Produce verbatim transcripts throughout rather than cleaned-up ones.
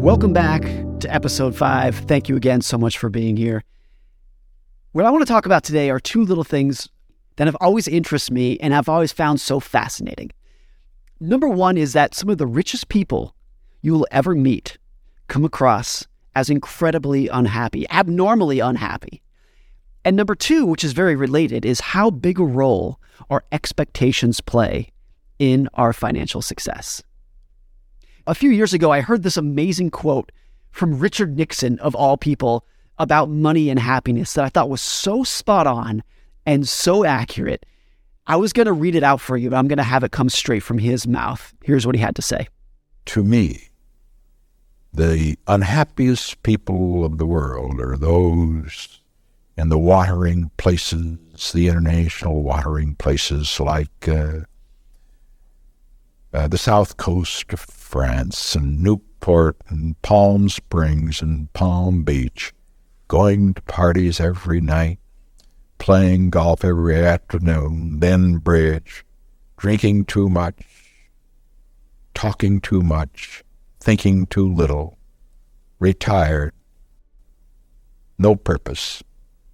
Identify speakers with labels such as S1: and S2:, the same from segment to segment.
S1: Welcome back to episode five. Thank you again so much for being here. What I want to talk about today are two little things that have always interested me and I've always found so fascinating. Number one is that some of the richest people you will ever meet come across as incredibly unhappy, abnormally unhappy. And number two, which is very related, is how big a role our expectations play in our financial success. A few years ago, I heard this amazing quote from Richard Nixon, of all people, about money and happiness that I thought was so spot on and so accurate. I was going to read it out for you, but I'm going to have it come straight from his mouth. Here's what he had to say.
S2: To me, the unhappiest people of the world are those in the watering places, the international watering places like uh, uh, the south coast of France and Newport and Palm Springs and Palm Beach, going to parties every night, playing golf every afternoon, then bridge, drinking too much, talking too much, thinking too little, retired, no purpose.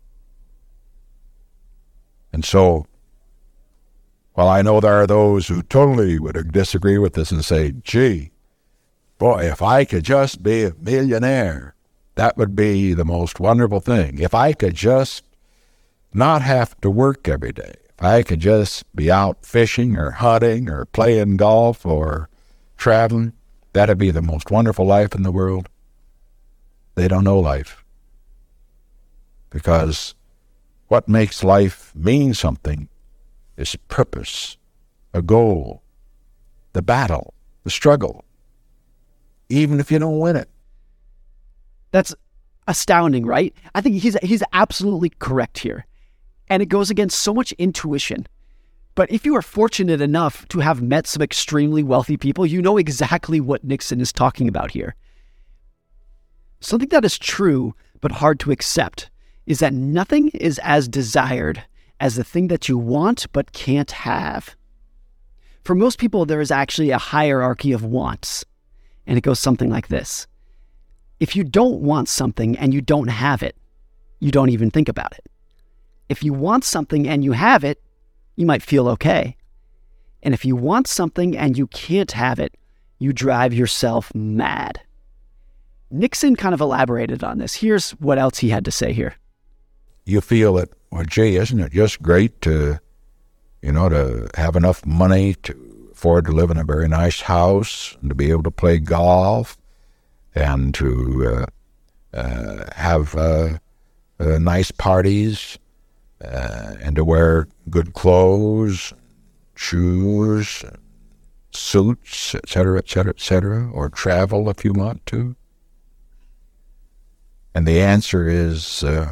S2: And so, while I know there are those who totally would disagree with this and say, gee, boy, if I could just be a millionaire, that would be the most wonderful thing. If I could just not have to work every day, if I could just be out fishing or hunting or playing golf or traveling, that'd be the most wonderful life in the world. They don't know life. Because what makes life mean something is purpose, a goal, the battle, the struggle, even if you don't win it.
S1: That's astounding, right? I think he's he's absolutely correct here. And it goes against so much intuition. But if you are fortunate enough to have met some extremely wealthy people, you know exactly what Nixon is talking about here. Something that is true but hard to accept is that nothing is as desired as the thing that you want but can't have. For most people, there is actually a hierarchy of wants, and it goes something like this. If you don't want something and you don't have it, you don't even think about it. If you want something and you have it, you might feel okay. And if you want something and you can't have it, you drive yourself mad. Nixon kind of elaborated on this. Here's what else he had to say here.
S2: You feel that, well, gee, isn't it just great to, you know, to have enough money to afford to live in a very nice house and to be able to play golf and to uh, uh, have uh, uh, nice parties uh, and to wear good clothes, shoes, suits, et cetera, et cetera, et cetera, or travel if you want to? And the answer is, uh,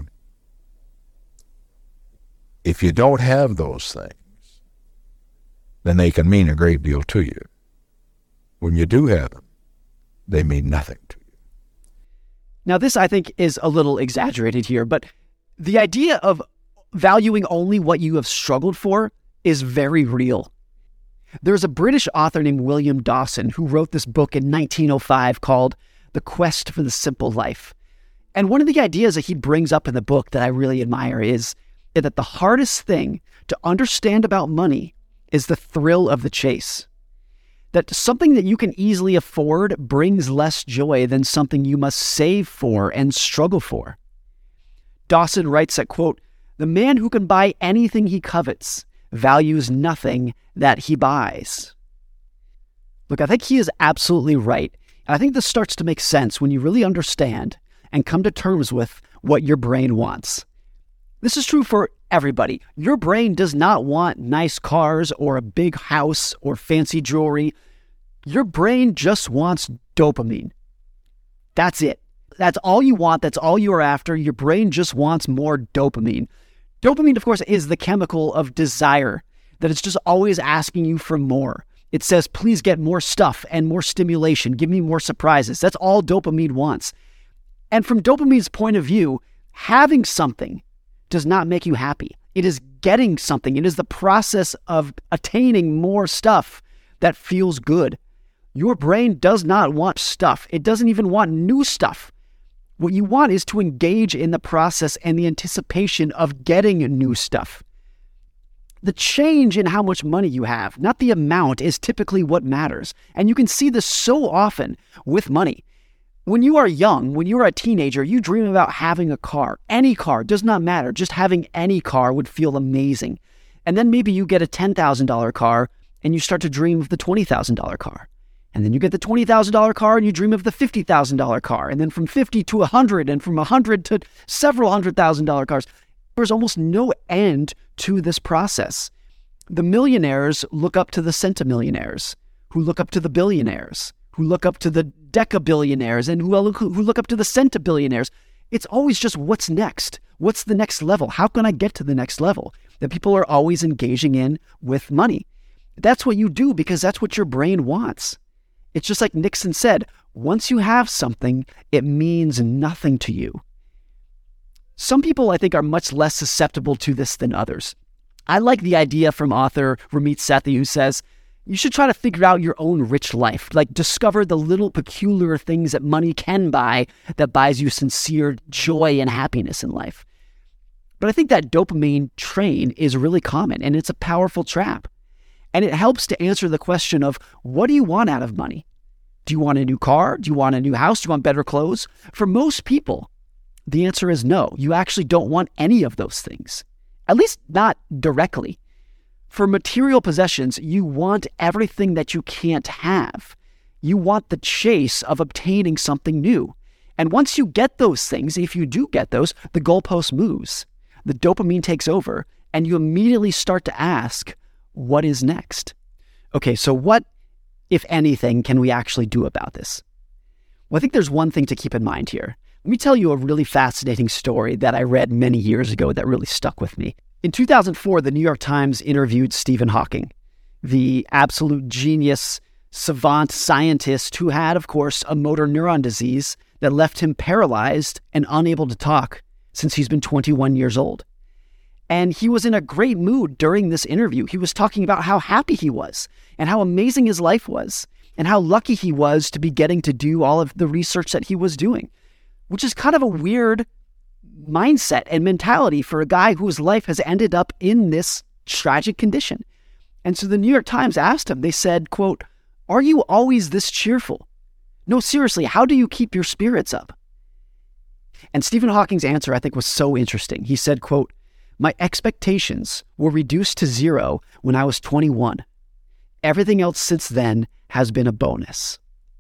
S2: if you don't have those things, then they can mean a great deal to you. When you do have them, they mean nothing to you.
S1: Now, this, I think, is a little exaggerated here, but the idea of valuing only what you have struggled for is very real. There's a British author named William Dawson who wrote this book in nineteen oh five called The Quest for the Simple Life. And one of the ideas that he brings up in the book that I really admire is that the hardest thing to understand about money is the thrill of the chase. That something that you can easily afford brings less joy than something you must save for and struggle for. Dawson writes that, quote, "The man who can buy anything he covets values nothing that he buys." Look, I think he is absolutely right. And I think this starts to make sense when you really understand and come to terms with what your brain wants. This is true for everybody. Your brain does not want nice cars or a big house or fancy jewelry. Your brain just wants dopamine. That's it. That's all you want. That's all you are after. Your brain just wants more dopamine. Dopamine, of course, is the chemical of desire, that it's just always asking you for more. It says, please get more stuff and more stimulation. Give me more surprises. That's all dopamine wants. And from dopamine's point of view, having something does not make you happy. It is getting something. It is the process of attaining more stuff that feels good. Your brain does not want stuff. It doesn't even want new stuff. What you want is to engage in the process and the anticipation of getting new stuff. The change in how much money you have, not the amount, is typically what matters. And you can see this so often with money. When you are young, when you are a teenager, you dream about having a car. Any car, does not matter. Just having any car would feel amazing. And then maybe you get a ten thousand dollars car and you start to dream of the twenty thousand dollars car. And then you get the twenty thousand dollars car and you dream of the fifty thousand dollars car. And then from fifty to one hundred, and from one hundred to several hundred thousand dollar cars. There's almost no end to this process. The millionaires look up to the centimillionaires, who look up to the billionaires, who look up to the decabillionaires, and who look, who look up to the centibillionaires. It's always just what's next? What's the next level? How can I get to the next level? That people are always engaging in with money. That's what you do because that's what your brain wants. It's just like Nixon said, once you have something, it means nothing to you. Some people, I think, are much less susceptible to this than others. I like the idea from author Ramit Sethi, who says, you should try to figure out your own rich life. Like, discover the little peculiar things that money can buy that buys you sincere joy and happiness in life. But I think that dopamine train is really common, and it's a powerful trap. And it helps to answer the question of, what do you want out of money? Do you want a new car? Do you want a new house? Do you want better clothes? For most people, the answer is no. You actually don't want any of those things, at least not directly. For material possessions, you want everything that you can't have. You want the chase of obtaining something new. And once you get those things, if you do get those, the goalpost moves. The dopamine takes over, and you immediately start to ask, what is next? Okay, so what, if anything, can we actually do about this? Well, I think there's one thing to keep in mind here. Let me tell you a really fascinating story that I read many years ago that really stuck with me. In two thousand four, the New York Times interviewed Stephen Hawking, the absolute genius, savant scientist who had, of course, a motor neuron disease that left him paralyzed and unable to talk since he's been twenty-one years old. And he was in a great mood during this interview. He was talking about how happy he was and how amazing his life was and how lucky he was to be getting to do all of the research that he was doing, which is kind of a weird mindset and mentality for a guy whose life has ended up in this tragic condition. And so the New York Times asked him, they said, quote, "Are you always this cheerful? No, seriously, how do you keep your spirits up?" And Stephen Hawking's answer, I think, was so interesting. He said, quote, "My expectations were reduced to zero when I was twenty-one. Everything else since then has been a bonus."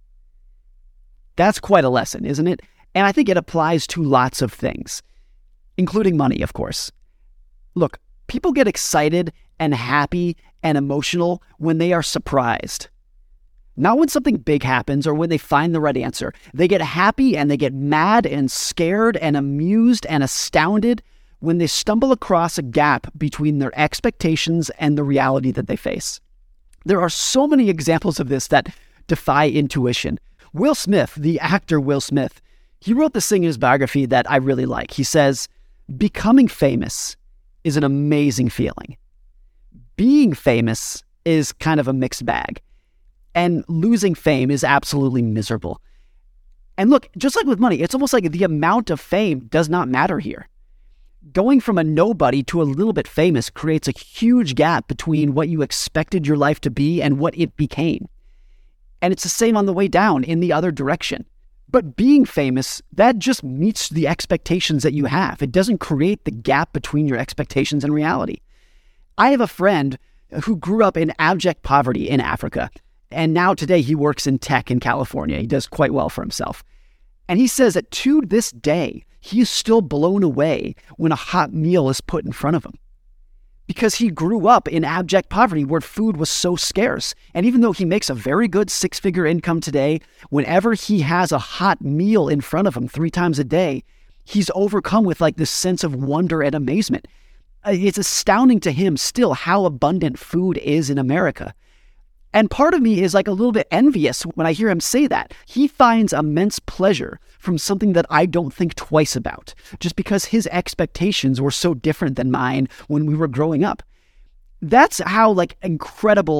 S1: That's quite a lesson, isn't it? And I think it applies to lots of things, including money, of course. Look, people get excited and happy and emotional when they are surprised. Not when something big happens or when they find the right answer. They get happy and they get mad and scared and amused and astounded when they stumble across a gap between their expectations and the reality that they face. There are so many examples of this that defy intuition. Will Smith, the actor Will Smith, he wrote this thing in his biography that I really like. He says, "Becoming famous is an amazing feeling. Being famous is kind of a mixed bag. And losing fame is absolutely miserable." And look, just like with money, it's almost like the amount of fame does not matter here. Going from a nobody to a little bit famous creates a huge gap between what you expected your life to be and what it became. And it's the same on the way down in the other direction. But being famous, that just meets the expectations that you have. It doesn't create the gap between your expectations and reality. I have a friend who grew up in abject poverty in Africa. And now today he works in tech in California. He does quite well for himself. And he says that to this day, he is still blown away when a hot meal is put in front of him. Because he grew up in abject poverty where food was so scarce. And even though he makes a very good six-figure income today, whenever he has a hot meal in front of him three times a day, he's overcome with like this sense of wonder and amazement. It's astounding to him still how abundant food is in America. And part of me is like a little bit envious when I hear him say that. He finds immense pleasure from something that I don't think twice about, just because his expectations were so different than mine when we were growing up. That's how like incredible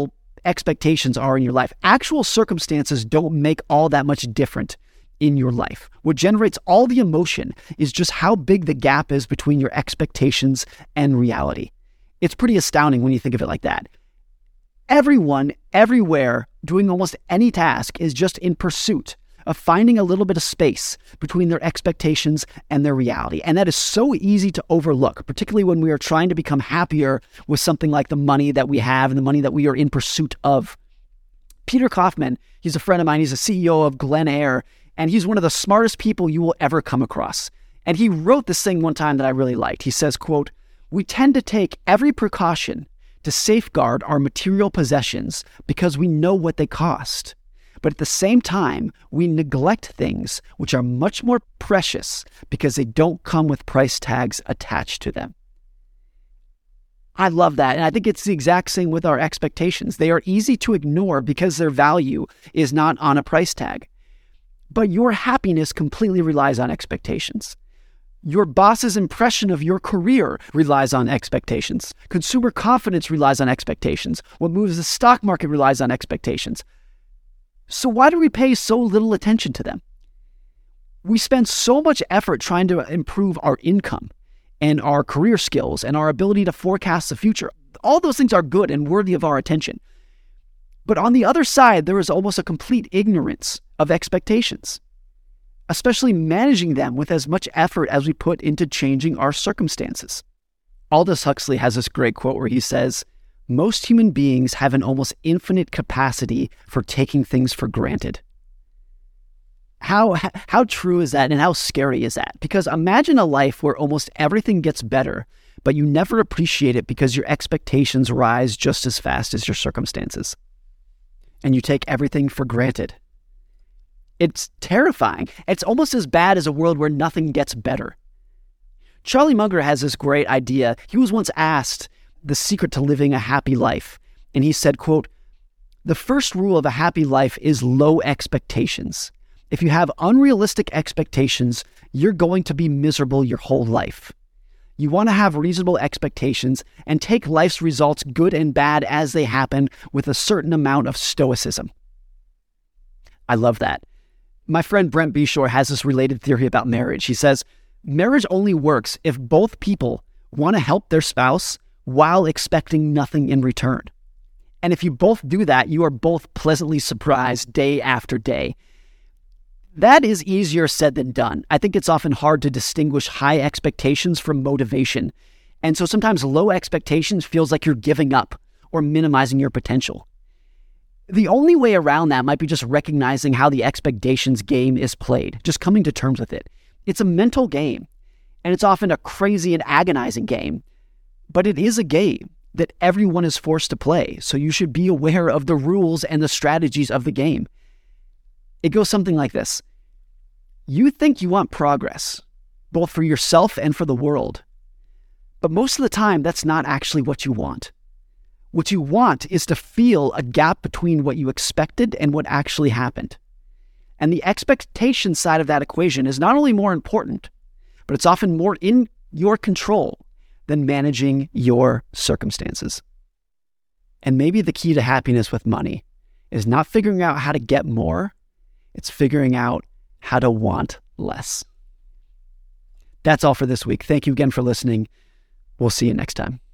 S1: expectations are in your life. Actual circumstances don't make all that much different in your life. What generates all the emotion is just how big the gap is between your expectations and reality. It's pretty astounding when you think of it like that. Everyone, everywhere, doing almost any task is just in pursuit of finding a little bit of space between their expectations and their reality. And that is so easy to overlook, particularly when we are trying to become happier with something like the money that we have and the money that we are in pursuit of. Peter Kaufman, he's a friend of mine. He's a C E O of Glen Eyre, and he's one of the smartest people you will ever come across. And he wrote this thing one time that I really liked. He says, quote, "We tend to take every precaution to safeguard our material possessions because we know what they cost. But at the same time, we neglect things which are much more precious because they don't come with price tags attached to them." I love that. And I think it's the exact same with our expectations. They are easy to ignore because their value is not on a price tag. But your happiness completely relies on expectations. Your boss's impression of your career relies on expectations. Consumer confidence relies on expectations. What moves the stock market relies on expectations. So why do we pay so little attention to them? We spend so much effort trying to improve our income and our career skills and our ability to forecast the future. All those things are good and worthy of our attention. But on the other side, there is almost a complete ignorance of expectations, especially managing them with as much effort as we put into changing our circumstances. Aldous Huxley has this great quote where he says, "Most human beings have an almost infinite capacity for taking things for granted." How, how true is that, and how scary is that? Because imagine a life where almost everything gets better, but you never appreciate it because your expectations rise just as fast as your circumstances. And you take everything for granted. It's terrifying. It's almost as bad as a world where nothing gets better. Charlie Munger has this great idea. He was once asked the secret to living a happy life. And he said, quote, "The first rule of a happy life is low expectations. If you have unrealistic expectations, you're going to be miserable your whole life. You want to have reasonable expectations and take life's results, good and bad, as they happen with a certain amount of stoicism." I love that. My friend Brent Beshore has this related theory about marriage. He says, marriage only works if both people want to help their spouse while expecting nothing in return. And if you both do that, you are both pleasantly surprised day after day. That is easier said than done. I think it's often hard to distinguish high expectations from motivation. And so sometimes low expectations feels like you're giving up or minimizing your potential. The only way around that might be just recognizing how the expectations game is played, just coming to terms with it. It's a mental game, and it's often a crazy and agonizing game, but it is a game that everyone is forced to play, so you should be aware of the rules and the strategies of the game. It goes something like this. You think you want progress, both for yourself and for the world, but most of the time, that's not actually what you want. What you want is to feel a gap between what you expected and what actually happened. And the expectation side of that equation is not only more important, but it's often more in your control than managing your circumstances. And maybe the key to happiness with money is not figuring out how to get more, it's figuring out how to want less. That's all for this week. Thank you again for listening. We'll see you next time.